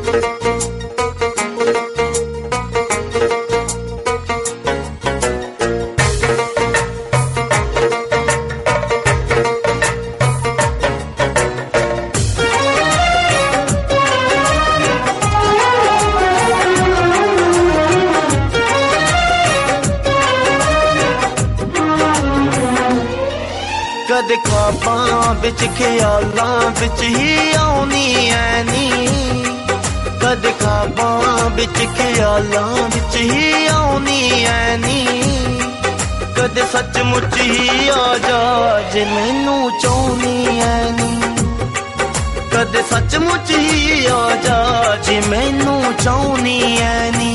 कदे ख्वाबां बिच ख्यालां बिच ही आउनी ऐ नी कदे ख्वाबां बिच ख्यालां बिच ही आउनी ऐ नी कदे सचमुच ही आ जा जे मैनू चाहुनी ऐ नी कदे सचमुच ही आ जा जे मैनू चाहुनी ऐ नी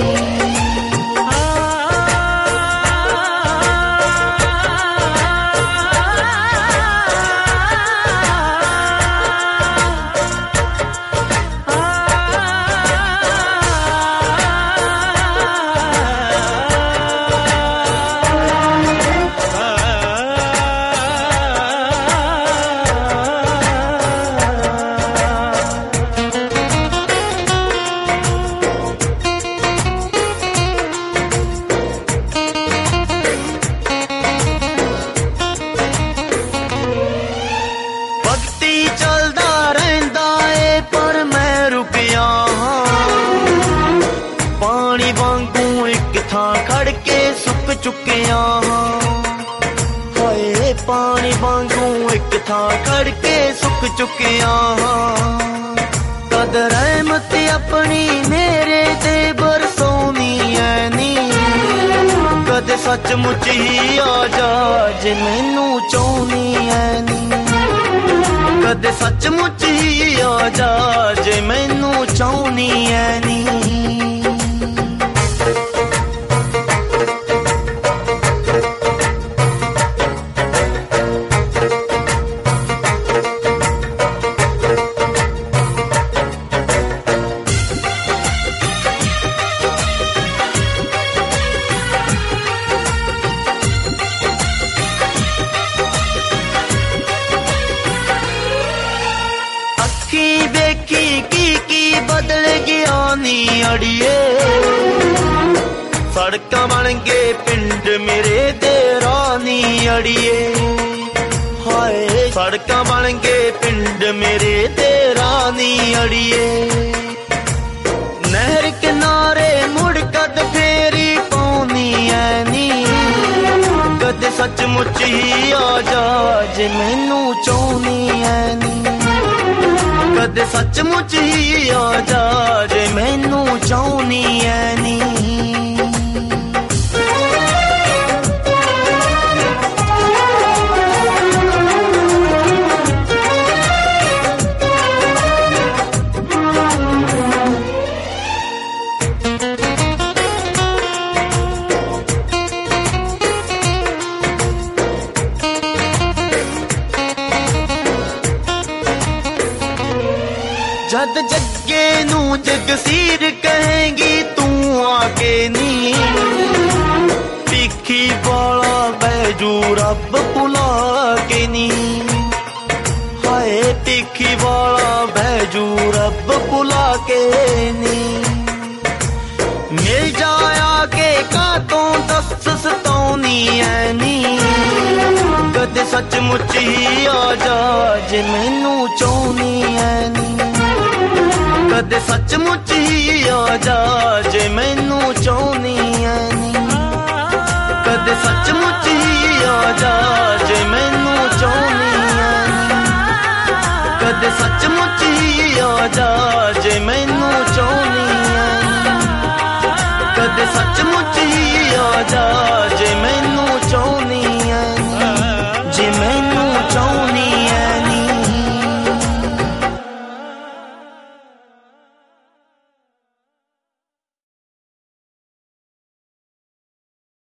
चुकिया हाय पानी वांगू एक थां खड़ के सुक चुकिया कद रहमत अपनी मेरे ते बरसोनी ऐ नी कद सचमुच ही आ जा जे मैनू चाहुनी ऐ नी कद सचमुच ही आ जा जे मैनू चाहुनी ऐ नी अड़िए सड़कां बन गए पिंड मेरे ते रानी अड़िए हाय सड़कां बन गए पिंड मेरे ते रानी अड़िए नहर किनारे मुड़ कद फेरी पौनी ऐ नी कद सचमुच ही आ जा जे मैनू चाहुनी ऐ नी कद सचमुच ही आ जा जे मैनू चाहुनी ऐ नी जद जग्गे नू जगसीर कहेंगी तू आके नी पिखी वाला बैजू रब बुला के नी हाय पिखी वाला बैजू रब बुला के नी मिल जाया के कातों दस सतौनी ऐ नी कद सचमुच ही आ जा जे मैनू चाहुनी ऐ नी कद सचमुच ही आ जा जे मैनू चाहुनी ऐ नी कद सचमुच ही आ जा जे मैनू चाहुनी ऐ नी कद सचमुच ही आ जा जे मैनू चाहुनी ऐ नी कद सचमुच ही आ जा